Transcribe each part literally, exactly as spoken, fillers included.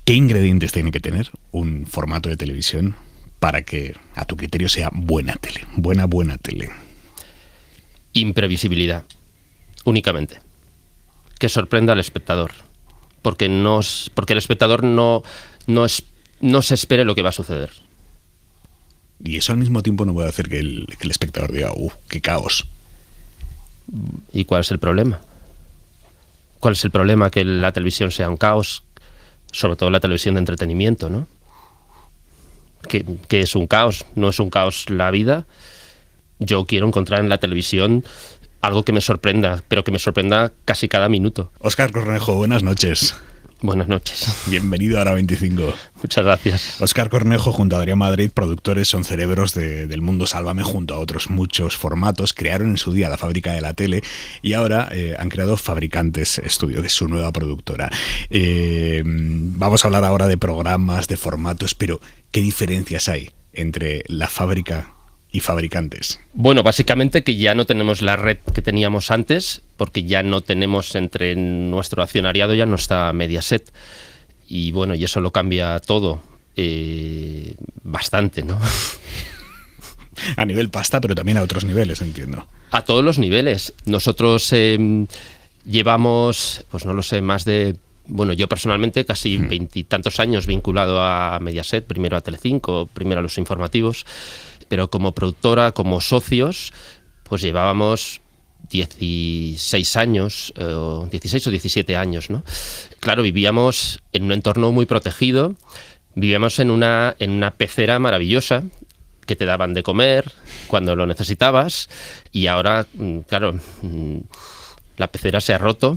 ¿Qué ingredientes tiene que tener un formato de televisión para que, a tu criterio, sea buena tele? Buena, buena tele. Imprevisibilidad, únicamente. Que sorprenda al espectador. Porque, no, porque el espectador no, no, es, no se espere lo que va a suceder. Y eso al mismo tiempo no puede hacer que el, que el espectador diga, ¡uh, qué caos! ¿Y cuál es el problema? ¿Cuál es el problema? Que la televisión sea un caos, sobre todo la televisión de entretenimiento, ¿no? Que, que es un caos, no es un caos la vida. Yo quiero encontrar en la televisión algo que me sorprenda, pero que me sorprenda casi cada minuto. Óscar Cornejo, buenas noches. Buenas noches. Bienvenido a Hora veinticinco. Muchas gracias. Óscar Cornejo junto a Adrián Madrid, productores, son cerebros de, del mundo Sálvame, junto a otros muchos formatos. Crearon en su día la Fábrica de la Tele y ahora eh, han creado Fabricantes Estudio, que es su nueva productora. Eh, vamos a hablar ahora de programas, de formatos, pero ¿qué diferencias hay entre la fábrica y Fabricantes? Bueno, básicamente que ya no tenemos la red que teníamos antes, porque ya no tenemos entre nuestro accionariado, ya no está Mediaset. Y bueno, y eso lo cambia todo eh, bastante, ¿no? A nivel pasta, pero también a otros niveles, entiendo. A todos los niveles. Nosotros eh, llevamos, pues no lo sé, más de... Bueno, yo personalmente casi veintitantos años vinculado a Mediaset, primero a Telecinco, primero a los informativos, pero como productora, como socios, pues llevábamos dieciséis años, eh, dieciséis o diecisiete años, ¿no? Claro, vivíamos en un entorno muy protegido, vivíamos en una, en una pecera maravillosa, que te daban de comer cuando lo necesitabas, y ahora, claro, la pecera se ha roto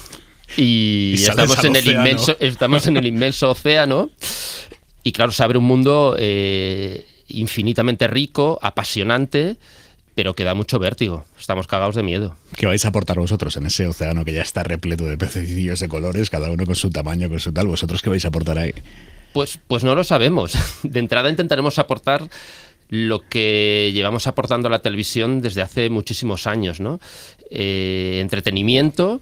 y, y estamos en el inmenso, estamos en el inmenso océano, y claro, se abre un mundo eh, infinitamente rico, apasionante, pero que da mucho vértigo. Estamos cagados de miedo. ¿Qué vais a aportar vosotros en ese océano que ya está repleto de pececillos de colores, cada uno con su tamaño, con su tal? ¿Vosotros qué vais a aportar ahí? Pues, pues no lo sabemos. De entrada intentaremos aportar lo que llevamos aportando a la televisión desde hace muchísimos años, ¿no? Eh, entretenimiento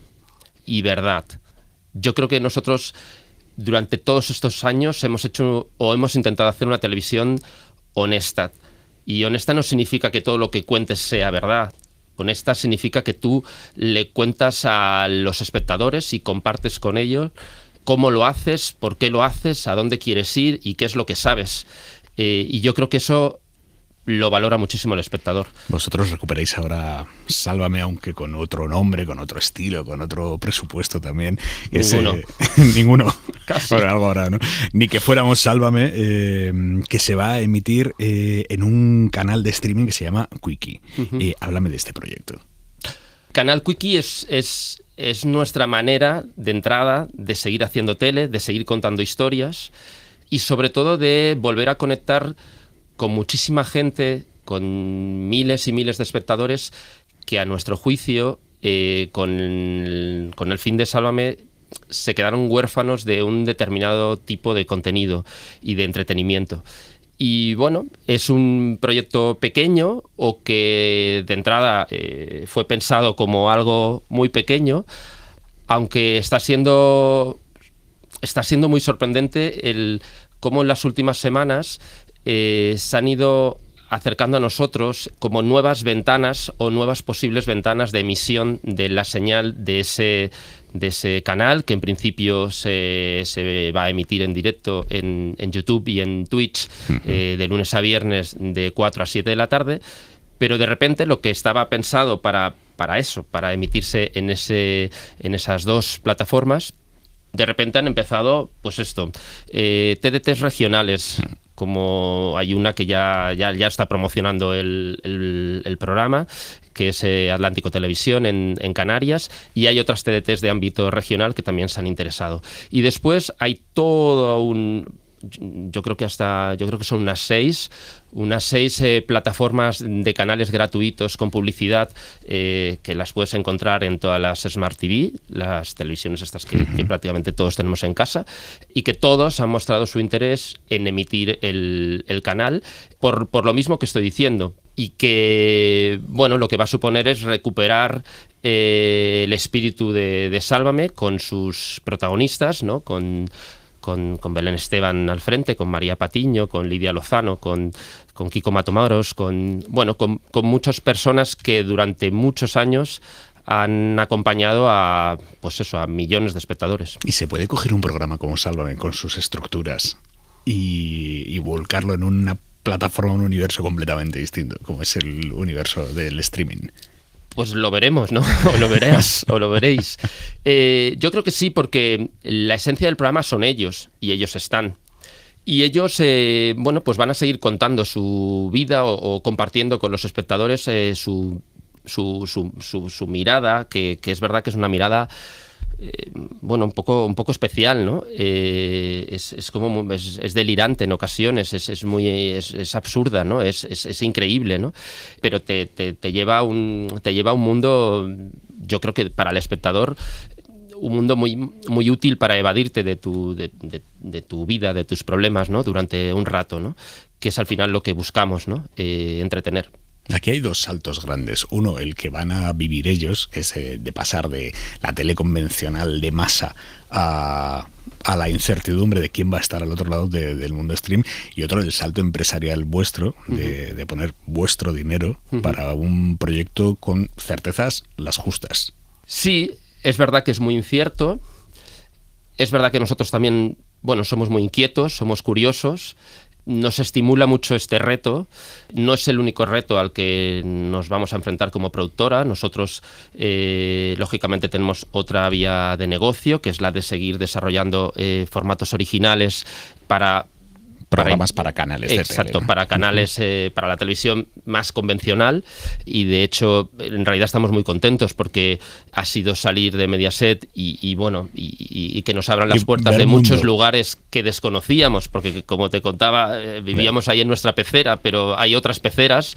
y verdad. Yo creo que nosotros durante todos estos años hemos hecho o hemos intentado hacer una televisión honesta. Y honesta no significa que todo lo que cuentes sea verdad. Honesta significa que tú le cuentas a los espectadores y compartes con ellos cómo lo haces, por qué lo haces, a dónde quieres ir y qué es lo que sabes. Eh, y yo creo que eso lo valora muchísimo el espectador. Vosotros recuperáis ahora Sálvame, aunque con otro nombre, con otro estilo, con otro presupuesto también. Ninguno. Ese, ninguno. Casi. Bueno, algo ahora, ¿no? Ni que fuéramos Sálvame, eh, que se va a emitir eh, en un canal de streaming que se llama Quickie. Uh-huh. Eh, háblame de este proyecto. Canal Quickie es, es, es nuestra manera de entrada de seguir haciendo tele, de seguir contando historias y sobre todo de volver a conectar con muchísima gente, con miles y miles de espectadores que a nuestro juicio, eh, con, el, con el fin de Sálvame, se quedaron huérfanos de un determinado tipo de contenido y de entretenimiento. Y bueno, es un proyecto pequeño o que de entrada eh, fue pensado como algo muy pequeño, aunque está siendo, está siendo muy sorprendente el cómo en las últimas semanas eh, se han ido acercando a nosotros como nuevas ventanas o nuevas posibles ventanas de emisión de la señal de ese, de ese canal, que en principio se, se va a emitir en directo en, en YouTube y en Twitch uh-huh. eh, de lunes a viernes de cuatro a siete de la tarde, pero de repente lo que estaba pensado para, para eso, para emitirse en, ese, en esas dos plataformas, de repente han empezado, pues esto, eh, T D Ts regionales, como hay una que ya, ya, ya está promocionando el, el, el programa, que es eh, Atlántico Televisión en, en Canarias, y hay otras T D Ts de ámbito regional que también se han interesado. Y después hay todo un... Yo creo que hasta, yo creo que son unas seis, unas seis eh, plataformas de canales gratuitos con publicidad eh, que las puedes encontrar en todas las Smart T V, las televisiones estas que, que prácticamente todos tenemos en casa, y que todos han mostrado su interés en emitir el, el canal por, por lo mismo que estoy diciendo. Y que, bueno, lo que va a suponer es recuperar eh, el espíritu de, de Sálvame con sus protagonistas, ¿no? Con con, con Belén Esteban al frente, con María Patiño, con Lidia Lozano, con, con Kiko Matamoros, con, bueno, con, con muchas personas que durante muchos años han acompañado a, pues eso, a millones de espectadores. ¿Y se puede coger un programa como Sálvame con sus estructuras y, y volcarlo en una plataforma, un universo completamente distinto, como es el universo del streaming? Pues lo veremos, ¿no? O lo verás, o lo veréis. Eh, yo creo que sí, porque la esencia del programa son ellos, y ellos están. Y ellos, eh, bueno, pues van a seguir contando su vida o, o compartiendo con los espectadores eh, su, su, su, su, su mirada, que, que es verdad que es una mirada, eh, bueno, un poco, un poco especial, ¿no? Eh, es, es como es, es delirante en ocasiones, es, es muy es, es absurda, ¿no? Es, es, es increíble, ¿no? Pero te, te, te lleva a un te lleva a un mundo, yo creo que para el espectador, un mundo muy, muy útil para evadirte de tu, de, de, de tu vida, de tus problemas, ¿no? Durante un rato, ¿no? Que es al final lo que buscamos, ¿no? Eh, entretener. Aquí hay dos saltos grandes. Uno, el que van a vivir ellos, que es eh, de pasar de la tele convencional de masa a, a la incertidumbre de quién va a estar al otro lado de, del mundo stream. Y otro, el salto empresarial vuestro, de, uh-huh. de poner vuestro dinero uh-huh. para un proyecto con certezas las justas. Sí, es verdad que es muy incierto. Es verdad que nosotros también, bueno, somos muy inquietos, somos curiosos. Nos estimula mucho este reto. No es el único reto al que nos vamos a enfrentar como productora. Nosotros, eh, lógicamente, tenemos otra vía de negocio, que es la de seguir desarrollando eh, formatos originales para... Programas para, para canales de Exacto, tele. para canales, eh, para la televisión más convencional, y de hecho, en realidad estamos muy contentos porque ha sido salir de Mediaset y, y bueno, y, y que nos abran las y puertas de mundo. muchos lugares que desconocíamos, porque como te contaba, eh, vivíamos ahí en nuestra pecera, pero hay otras peceras,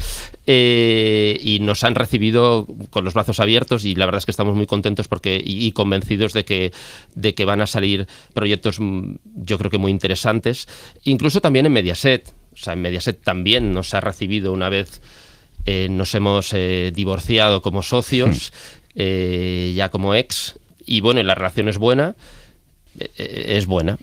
eh, y nos han recibido con los brazos abiertos, y la verdad es que estamos muy contentos porque y, y convencidos de que, de que van a salir proyectos, yo creo que muy interesantes, incluso también en Mediaset. O sea, en Mediaset también nos ha recibido una vez, eh, nos hemos eh, divorciado como socios, eh, ya como ex, y bueno, la relación es buena, eh, es buena.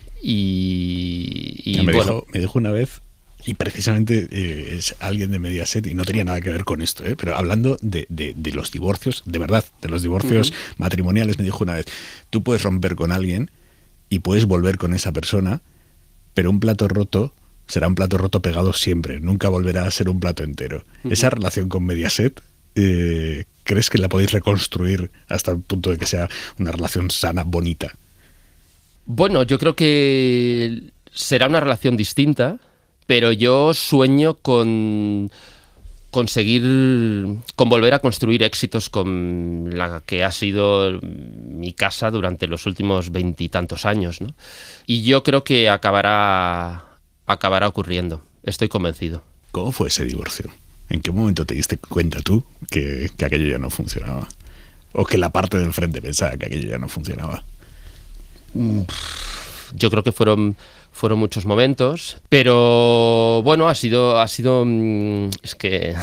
Y, y me, bueno. dijo, me dijo una vez, y precisamente eh, es alguien de Mediaset, y no tenía nada que ver con esto, ¿eh? Pero hablando de, de, de los divorcios, de verdad, de los divorcios uh-huh. matrimoniales, me dijo una vez, tú puedes romper con alguien y puedes volver con esa persona, pero un plato roto será un plato roto pegado siempre, nunca volverá a ser un plato entero. Uh-huh. Esa relación con Mediaset, eh, ¿crees que la podéis reconstruir hasta el punto de que sea una relación sana, bonita? Bueno, yo creo que será una relación distinta, pero yo sueño con conseguir, con volver a construir éxitos con la que ha sido mi casa durante los últimos veintitantos años, ¿no? Y yo creo que acabará, acabará ocurriendo, estoy convencido. ¿Cómo fue ese divorcio? ¿En qué momento te diste cuenta tú que, que aquello ya no funcionaba? ¿O que la parte del frente pensaba que aquello ya no funcionaba? Yo creo que fueron... Fueron muchos momentos, pero bueno, ha sido, ha sido, es que,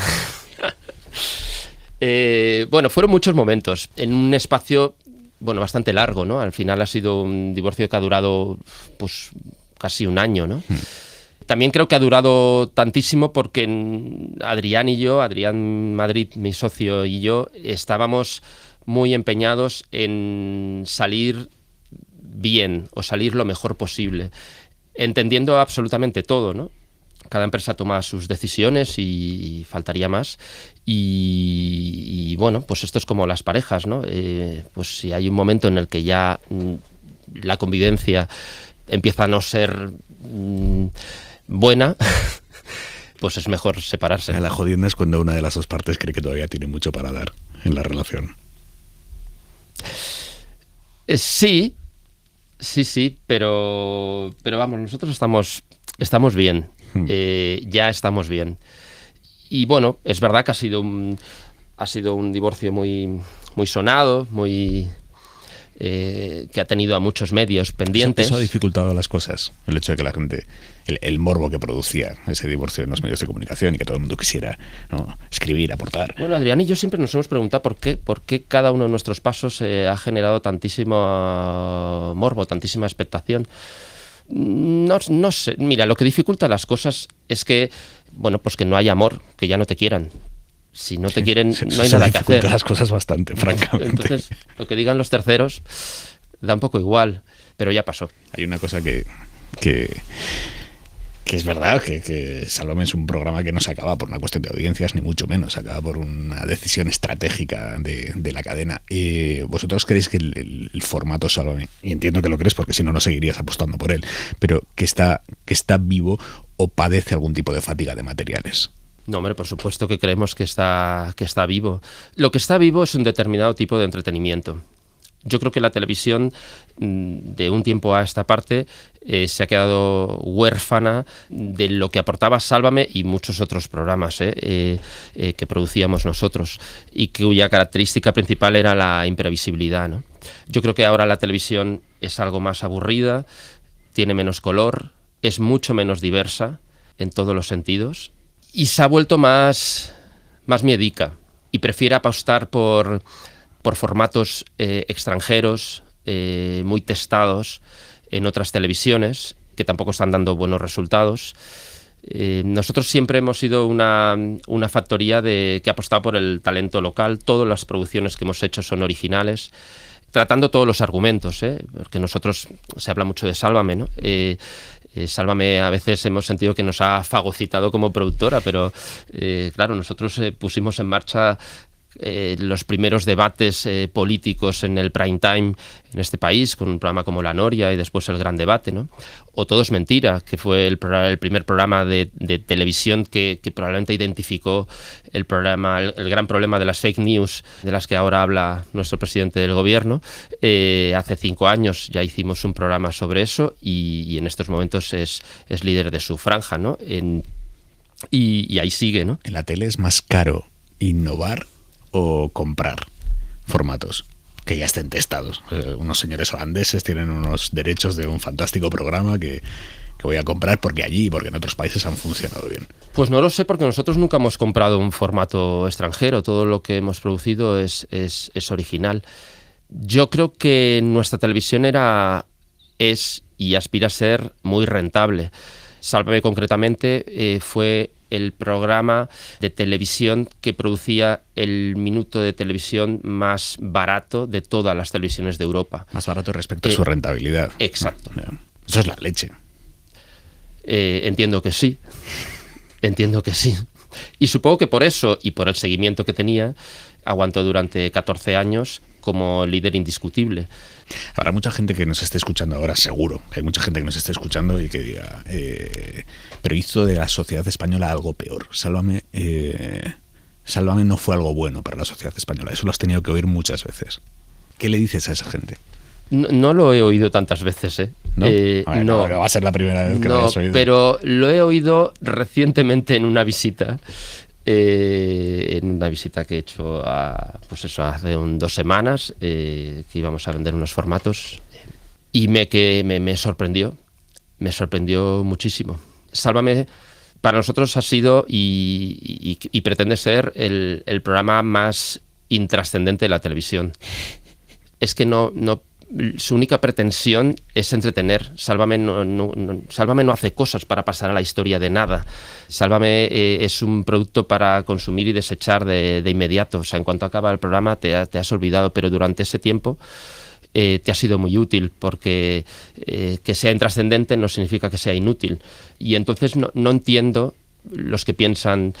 eh, bueno, fueron muchos momentos en un espacio, bueno, bastante largo, ¿no? Al final ha sido un divorcio que ha durado, pues, casi un año, ¿no? Mm. También creo que ha durado tantísimo porque Adrián y yo, Adrián Madrid, mi socio, y yo, estábamos muy empeñados en salir bien o salir lo mejor posible, entendiendo absolutamente todo, ¿no? Cada empresa toma sus decisiones y faltaría más. Y, y bueno, pues esto es como las parejas, ¿no? Eh, pues si hay un momento en el que ya mm, la convivencia empieza a no ser mm, buena, pues es mejor separarse. La jodienda es cuando una de las dos partes cree que todavía tiene mucho para dar en la relación. Eh, sí. Sí, sí, pero, pero vamos, nosotros estamos, estamos bien, hmm. eh, ya estamos bien. Y bueno, es verdad que ha sido un, ha sido un divorcio muy, muy sonado, muy eh, que ha tenido a muchos medios pendientes. Eso, eso ha dificultado las cosas, el hecho de que la gente, el, el morbo que producía ese divorcio en los medios de comunicación y que todo el mundo quisiera, ¿no?, escribir, aportar. Bueno, Adrián y yo siempre nos hemos preguntado por qué, por qué cada uno de nuestros pasos eh, ha generado tantísimo morbo, tantísima expectación. No, no sé. Mira, lo que dificulta las cosas es que, bueno, pues que no hay amor, que ya no te quieran. Si no te Sí, quieren, sí, no hay eso nada que hacer. dificulta las cosas bastante, francamente. Entonces, lo que digan los terceros da un poco igual, pero ya pasó. Hay una cosa que, que, que es verdad, que, que Sálvame es un programa que no se acaba por una cuestión de audiencias, ni mucho menos, se acaba por una decisión estratégica de, de la cadena. Eh, ¿Vosotros creéis que el, el, el formato Sálvame, y entiendo que lo crees porque si no, no seguirías apostando por él, pero que está, que está vivo o padece algún tipo de fatiga de materiales? No, hombre, por supuesto que creemos que está, que está vivo. Lo que está vivo es un determinado tipo de entretenimiento. Yo creo que la televisión, de un tiempo a esta parte, eh, se ha quedado huérfana de lo que aportaba Sálvame y muchos otros programas eh, eh, eh, que producíamos nosotros, y cuya característica principal era la imprevisibilidad, ¿no? Yo creo que ahora la televisión es algo más aburrida, tiene menos color, es mucho menos diversa en todos los sentidos, y se ha vuelto más, más miedica, y prefiere apostar por... por formatos eh, extranjeros, eh, muy testados en otras televisiones, que tampoco están dando buenos resultados. Eh, nosotros siempre hemos sido una, una factoría de, que ha apostado por el talento local. Todas las producciones que hemos hecho son originales, tratando todos los argumentos, ¿eh? Porque nosotros, se habla mucho de Sálvame, ¿no? Eh, eh, Sálvame a veces hemos sentido que nos ha fagocitado como productora, pero eh, claro, nosotros eh, pusimos en marcha Eh, los primeros debates eh, políticos en el prime time en este país, con un programa como La Noria y después El Gran Debate, ¿no? O Todo es Mentira, que fue el, el primer programa de, de televisión que, que probablemente identificó el, programa, el, el gran problema de las fake news, de las que ahora habla nuestro presidente del gobierno. Eh, hace cinco años ya hicimos un programa sobre eso, y, y en estos momentos es, es líder de su franja, ¿no? En, y, y ahí sigue, ¿no? En la tele es más caro innovar o comprar formatos que ya estén testados. Eh, unos señores holandeses tienen unos derechos de un fantástico programa que, que voy a comprar porque allí y porque en otros países han funcionado bien. Pues no lo sé, porque nosotros nunca hemos comprado un formato extranjero. Todo lo que hemos producido es, es, es original. Yo creo que nuestra televisión era, es y aspira a ser muy rentable. Sálvame concretamente eh, fue el programa de televisión que producía el minuto de televisión más barato de todas las televisiones de Europa. Más barato respecto eh, a su rentabilidad. Exacto. No, no. Eso es la leche. Eh, entiendo que sí. Entiendo que sí. Y supongo que por eso, y por el seguimiento que tenía, aguantó durante catorce años como líder indiscutible. Habrá mucha gente que nos esté escuchando ahora, seguro. Hay mucha gente que nos esté escuchando y que diga, eh, pero hizo de la sociedad española algo peor. Sálvame, eh, Sálvame no fue algo bueno para la sociedad española. Eso lo has tenido que oír muchas veces. ¿Qué le dices a esa gente? No, no lo he oído tantas veces, ¿eh? ¿No? Eh, ver, no, no va a ser la primera vez que no, lo hayas oído. Pero lo he oído recientemente en una visita. Eh, en una visita que he hecho a, pues eso, hace un, dos semanas, eh, que íbamos a vender unos formatos, y me, que me, me sorprendió, me sorprendió muchísimo. Sálvame para nosotros ha sido y, y, y pretende ser el, el programa más intrascendente de la televisión. Es que no, no su única pretensión es entretener. Sálvame no, no, no, Sálvame no hace cosas para pasar a la historia de nada. Sálvame eh, es un producto para consumir y desechar de, de inmediato. O sea, en cuanto acaba el programa te, ha, te has olvidado, pero durante ese tiempo eh, te ha sido muy útil, porque eh, que sea intrascendente no significa que sea inútil. Y entonces no, no entiendo los que piensan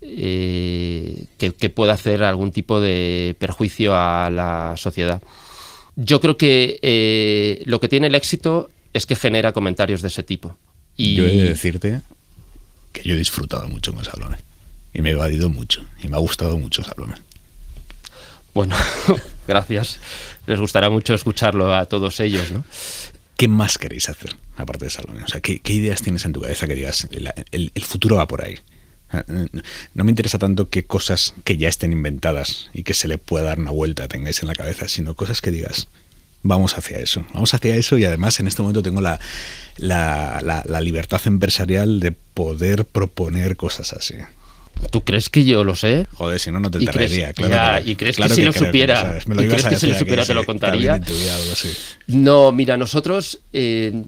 eh, que, que pueda hacer algún tipo de perjuicio a la sociedad. Yo creo que eh, lo que tiene el éxito es que genera comentarios de ese tipo. Y yo he de decirte que yo he disfrutado mucho con Sálvame. Y me he evadido mucho. Y me ha gustado mucho Sálvame. Bueno, gracias. Les gustará mucho escucharlo a todos ellos, ¿no? ¿Qué más queréis hacer aparte de Sálvame? O sea, ¿qué, qué ideas tienes en tu cabeza que digas, el, el, el futuro va por ahí? No me interesa tanto qué cosas que ya estén inventadas y que se le pueda dar una vuelta tengáis en la cabeza, sino cosas que digas, vamos hacia eso, vamos hacia eso. Y además en este momento tengo la, la, la, la libertad empresarial de poder proponer cosas así. ¿Tú crees que yo lo sé? Joder, si no, no te traería. Claro, ya, que, ¿Y crees claro que si que lo supiera, que lo ¿y crees que si lo supiera te lo contaría? No, mira, nosotros... Eh,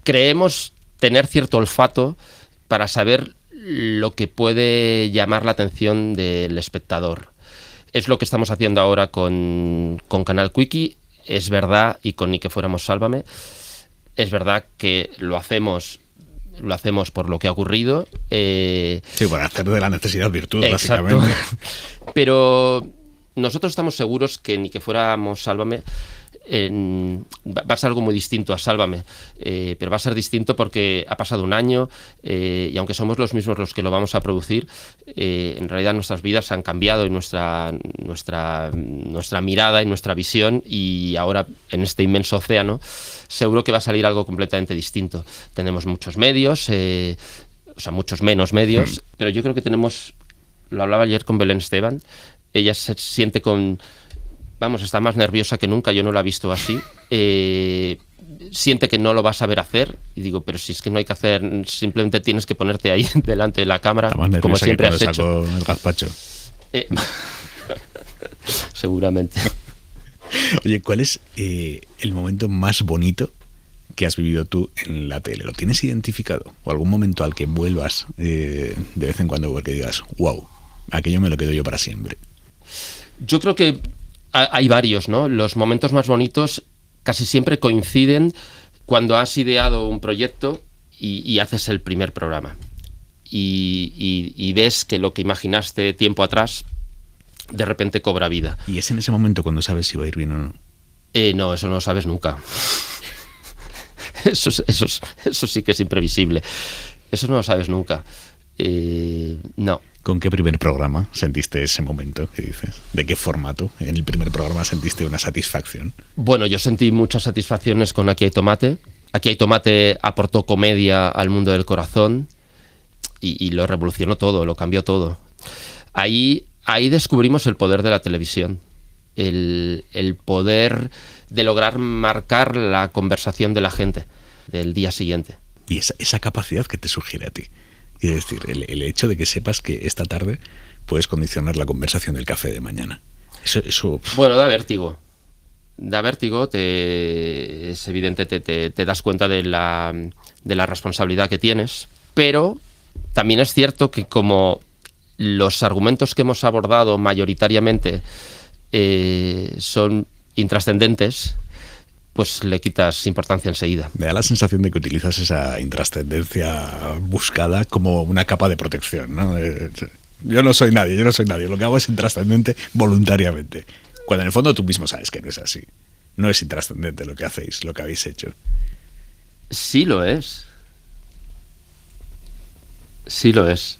creemos tener cierto olfato para saber lo que puede llamar la atención del espectador. Es lo que estamos haciendo ahora con, con Canal Quickie. Es verdad, y con Ni que fuéramos Sálvame, es verdad que lo hacemos, lo hacemos por lo que ha ocurrido. Eh, sí, por hacer de la necesidad virtud, exacto. básicamente. Pero nosotros estamos seguros que Ni que fuéramos Sálvame En, va a ser algo muy distinto a Sálvame, eh, pero va a ser distinto porque ha pasado un año eh, y aunque somos los mismos los que lo vamos a producir, eh, en realidad nuestras vidas han cambiado y nuestra, nuestra, nuestra mirada y nuestra visión, y ahora en este inmenso océano seguro que va a salir algo completamente distinto. Tenemos muchos medios, eh, o sea, muchos menos medios, sí. Pero yo creo que tenemos, lo hablaba ayer con Belén Esteban, ella se siente con... Vamos, está más nerviosa que nunca, yo no la he visto así. Eh, siente que no lo vas a ver hacer. Y digo, pero si es que no hay que hacer, simplemente tienes que ponerte ahí delante de la cámara, como siempre has hecho. El gazpacho. Eh, seguramente. Oye, ¿cuál es eh, el momento más bonito que has vivido tú en la tele? ¿Lo tienes identificado? ¿O algún momento al que vuelvas eh, de vez en cuando porque digas, wow, aquello me lo quedo yo para siempre? Yo creo que hay varios, ¿no? Los momentos más bonitos casi siempre coinciden cuando has ideado un proyecto y, y haces el primer programa. Y, y, y ves que lo que imaginaste tiempo atrás de repente cobra vida. ¿Y es en ese momento cuando sabes si va a ir bien o no? Eh, no, eso no lo sabes nunca. Eso, eso, eso sí que es imprevisible. Eso no lo sabes nunca. Eh, no. ¿Con qué primer programa sentiste ese momento que dices? ¿De qué formato? ¿En el primer programa sentiste una satisfacción? Bueno, yo sentí muchas satisfacciones con Aquí hay tomate. Aquí hay tomate aportó comedia al mundo del corazón y, y lo revolucionó todo, lo cambió todo. Ahí, ahí descubrimos el poder de la televisión, el, el poder de lograr marcar la conversación de la gente del día siguiente. Y esa, esa capacidad que te sugiere a ti. Es decir, el, el hecho de que sepas que esta tarde puedes condicionar la conversación del café de mañana. Eso, eso... Bueno, da vértigo. Da vértigo, te, es evidente, te, te, te das cuenta de la, de la responsabilidad que tienes, pero también es cierto que como los argumentos que hemos abordado mayoritariamente eh, son intrascendentes, pues le quitas importancia enseguida. Me da la sensación de que utilizas esa intrascendencia buscada como una capa de protección, ¿no? Eh, yo no soy nadie, yo no soy nadie. Lo que hago es intrascendente voluntariamente. Cuando en el fondo tú mismo sabes que no es así. No es intrascendente lo que hacéis, lo que habéis hecho. Sí lo es. Sí lo es.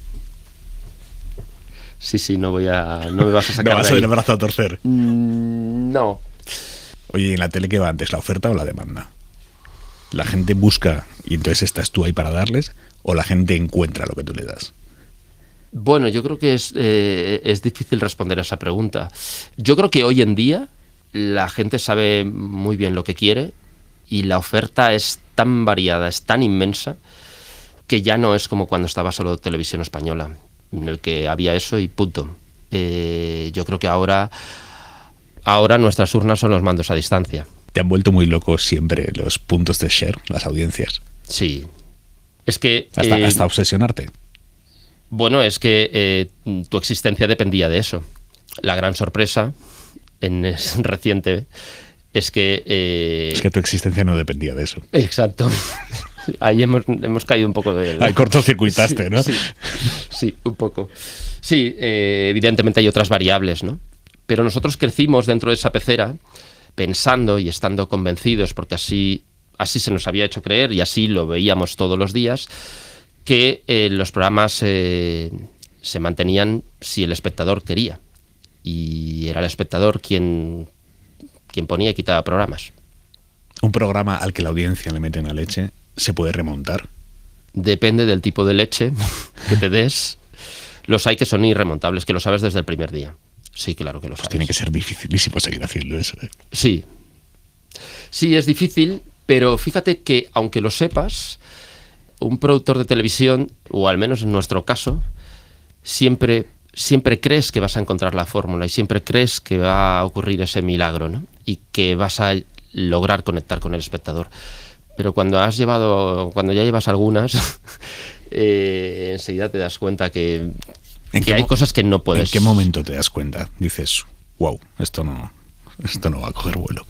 Sí, sí, no voy a... No me vas a sacar no vas de ahí. El brazo a torcer. Mm, no. Oye, ¿en la tele qué va antes, la oferta o la demanda? ¿La gente busca y entonces estás tú ahí para darles? ¿O la gente encuentra lo que tú le das? Bueno, yo creo que es, eh, es difícil responder a esa pregunta. Yo creo que hoy en día la gente sabe muy bien lo que quiere y la oferta es tan variada, es tan inmensa, que ya no es como cuando estaba solo Televisión Española, en el que había eso y punto. Eh, yo creo que ahora... Ahora nuestras urnas son los mandos a distancia. ¿Te han vuelto muy loco siempre los puntos de share, las audiencias? Sí. Es que... Hasta, eh, hasta obsesionarte. Bueno, es que eh, tu existencia dependía de eso. La gran sorpresa, en es reciente, es que... Eh, es que tu existencia no dependía de eso. Exacto. Ahí hemos, hemos caído un poco de... Ahí cortocircuitaste, sí, ¿no? Sí, sí, un poco. Sí, eh, evidentemente hay otras variables, ¿no? Pero nosotros crecimos dentro de esa pecera pensando y estando convencidos, porque así, así se nos había hecho creer y así lo veíamos todos los días, que eh, los programas eh, se mantenían si el espectador quería. Y era el espectador quien, quien ponía y quitaba programas. ¿Un programa al que la audiencia le mete una leche se puede remontar? Depende del tipo de leche que te des. Los hay que son irremontables, que lo sabes desde el primer día. Sí, claro que lo sabes. Pues tiene que ser dificilísimo seguir haciendo eso, ¿eh? Sí. Sí, es difícil, pero fíjate que, aunque lo sepas, un productor de televisión, o al menos en nuestro caso, siempre, siempre crees que vas a encontrar la fórmula y siempre crees que va a ocurrir ese milagro, ¿no? Y que vas a lograr conectar con el espectador. pero cuando has llevado, cuando ya llevas algunas, eh, enseguida te das cuenta que, que hay cosas que no puedes. ¿En qué momento te das cuenta? Dices, wow, esto no, esto no va a coger vuelo.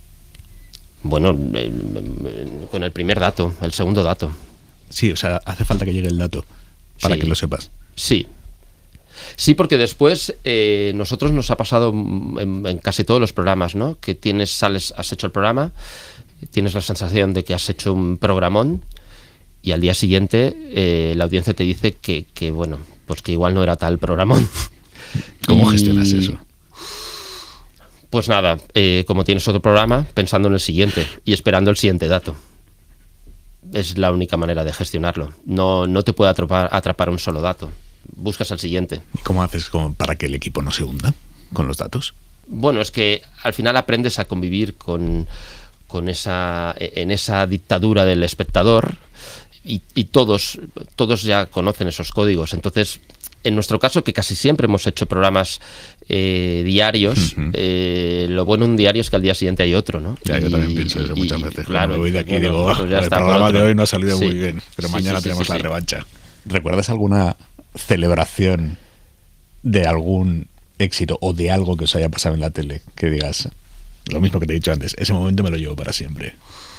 Bueno, eh, con el primer dato, el segundo dato. Sí, o sea, hace falta que llegue el dato para Sí. que lo sepas. Sí. Sí, porque después eh, nosotros nos ha pasado en, en casi todos los programas, ¿no? Que tienes, sales, has hecho el programa, tienes la sensación de que has hecho un programón y al día siguiente eh, la audiencia te dice que, que, bueno, pues que igual no era tal programón. ¿Cómo Y, gestionas eso? Pues nada, eh, como tienes otro programa, pensando en el siguiente y esperando el siguiente dato. Es la única manera de gestionarlo. No, no te puede atrapar, atrapar un solo dato. Buscas el siguiente. ¿Y cómo haces como para que el equipo no se hunda con los datos? Bueno, es que al final aprendes a convivir con, con esa, en esa dictadura del espectador y, y todos, todos ya conocen esos códigos. Entonces, en nuestro caso, que casi siempre hemos hecho programas eh, diarios, uh-huh. eh, lo bueno de un diario es que al día siguiente hay otro, ¿no? Ya, y, yo también pienso eso y, muchas veces. Claro, me voy de aquí y bueno, digo, pues ya el está, programa de hoy no ha salido sí. muy bien, pero sí, mañana sí, tenemos sí, la sí. revancha. ¿Recuerdas alguna celebración de algún éxito o de algo que os haya pasado en la tele? Que digas, lo mismo que te he dicho antes, ese momento me lo llevo para siempre.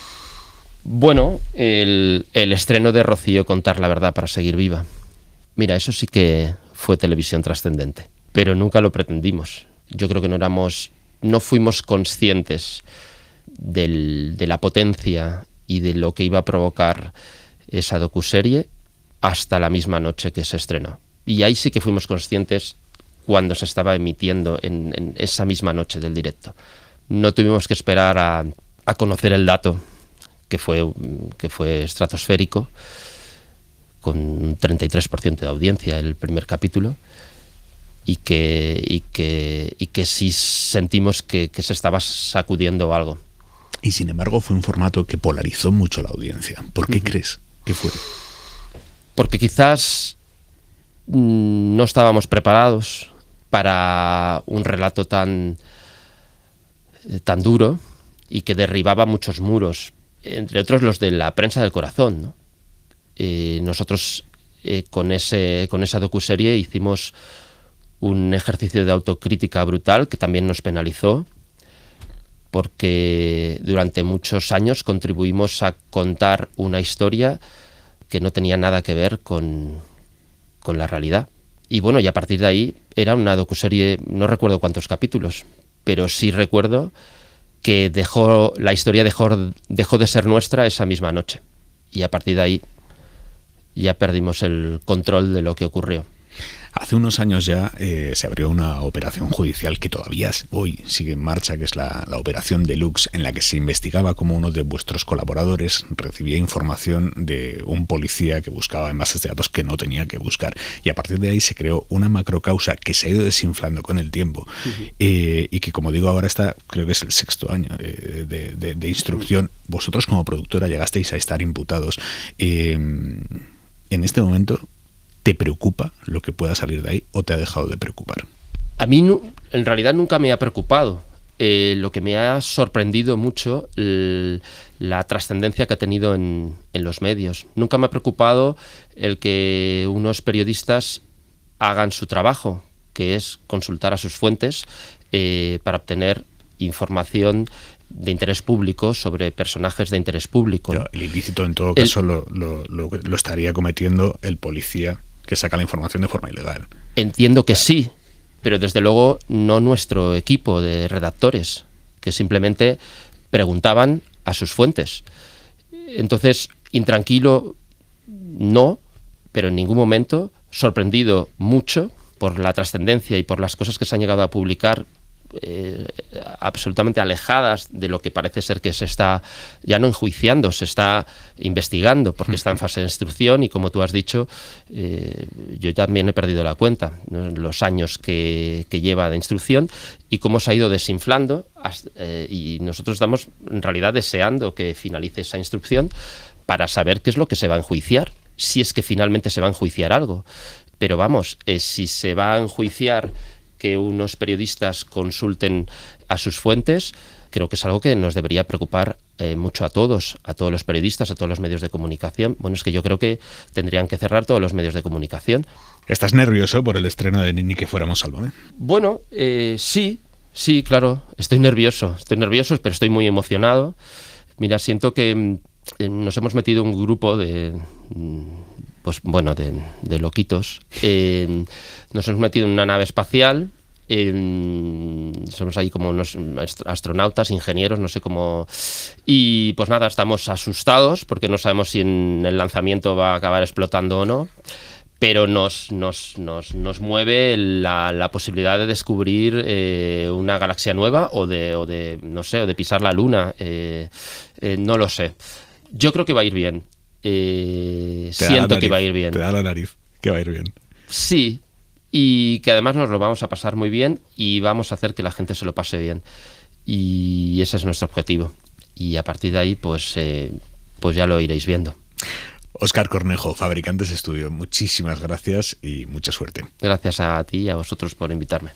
Bueno, el, el estreno de Rocío Contar la Verdad para Seguir Viva. Mira, eso sí que fue televisión trascendente, pero nunca lo pretendimos. Yo creo que no éramos, no fuimos conscientes del, de la potencia y de lo que iba a provocar esa docuserie hasta la misma noche que se estrenó. Y ahí sí que fuimos conscientes cuando se estaba emitiendo en, en esa misma noche del directo. No tuvimos que esperar a, a conocer el dato, que fue, que fue estratosférico, con un treinta y tres por ciento de audiencia el primer capítulo, y que, y que, y que sí sentimos que, que se estaba sacudiendo algo. Y sin embargo fue un formato que polarizó mucho la audiencia. ¿Por qué uh-huh. crees que fue? Porque quizás mmm, no estábamos preparados para un relato tan, tan duro y que derribaba muchos muros, entre otros los de la prensa del corazón, ¿no? Eh, nosotros eh, con, ese, con esa docuserie hicimos un ejercicio de autocrítica brutal que también nos penalizó, porque durante muchos años contribuimos a contar una historia que no tenía nada que ver con, con la realidad. Y bueno, y a partir de ahí era una docuserie, no recuerdo cuántos capítulos, pero sí recuerdo que dejó, la historia dejó, dejó de ser nuestra esa misma noche. Y a partir de ahí ya perdimos el control de lo que ocurrió. Hace unos años ya eh, se abrió una operación judicial que todavía hoy sigue en marcha, que es la, la operación Deluxe, en la que se investigaba cómo uno de vuestros colaboradores recibía información de un policía que buscaba en bases de datos que no tenía que buscar. Y a partir de ahí se creó una macrocausa que se ha ido desinflando con el tiempo uh-huh. eh, y que, como digo, ahora está, creo que es el sexto año eh, de, de, de instrucción. Uh-huh. Vosotros como productora llegasteis a estar imputados. Eh, en este momento, ¿te preocupa lo que pueda salir de ahí o te ha dejado de preocupar? A mí no, en realidad nunca me ha preocupado. Eh, lo que me ha sorprendido mucho el, la trascendencia que ha tenido en, en los medios. Nunca me ha preocupado el que unos periodistas hagan su trabajo, que es consultar a sus fuentes eh, para obtener información de interés público sobre personajes de interés público. Pero el ilícito en todo caso el, lo, lo, lo, lo estaría cometiendo el policía que saca la información de forma ilegal. Entiendo que sí, pero desde luego no nuestro equipo de redactores, que simplemente preguntaban a sus fuentes. Entonces, intranquilo no, pero en ningún momento, sorprendido mucho por la trascendencia y por las cosas que se han llegado a publicar, Eh, absolutamente alejadas de lo que parece ser que se está ya no enjuiciando, se está investigando, porque está en fase de instrucción y, como tú has dicho, eh, yo también he perdido la cuenta, ¿no? Los años que, que lleva de instrucción y cómo se ha ido desinflando hasta, eh, y nosotros estamos en realidad deseando que finalice esa instrucción para saber qué es lo que se va a enjuiciar, si es que finalmente se va a enjuiciar algo. Pero vamos, eh, si se va a enjuiciar que unos periodistas consulten a sus fuentes, creo que es algo que nos debería preocupar eh, mucho a todos, a todos los periodistas, a todos los medios de comunicación. Bueno, es que yo creo que tendrían que cerrar todos los medios de comunicación. ¿Estás nervioso por el estreno de Ni que fuéramos Sálvame? Bueno, eh, sí, sí, claro, estoy nervioso, estoy nervioso, pero estoy muy emocionado. Mira, siento que eh, nos hemos metido un grupo de, pues bueno, de, de loquitos. Eh, nos hemos metido en una nave espacial. Eh, somos ahí como unos astronautas, ingenieros, no sé cómo. Y pues nada, estamos asustados porque no sabemos si en el lanzamiento va a acabar explotando o no. Pero nos, nos, nos, nos mueve la, la posibilidad de descubrir eh, una galaxia nueva o de, o de, no sé, o de pisar la luna. Eh, eh, no lo sé. Yo creo que va a ir bien. Eh, siento que va a ir bien. Te da la nariz que va a ir bien. Sí, y que además nos lo vamos a pasar muy bien y vamos a hacer que la gente se lo pase bien. Y ese es nuestro objetivo. Y a partir de ahí, pues, eh, pues ya lo iréis viendo. Óscar Cornejo, Fabricantes Estudio, muchísimas gracias y mucha suerte. Gracias a ti y a vosotros por invitarme.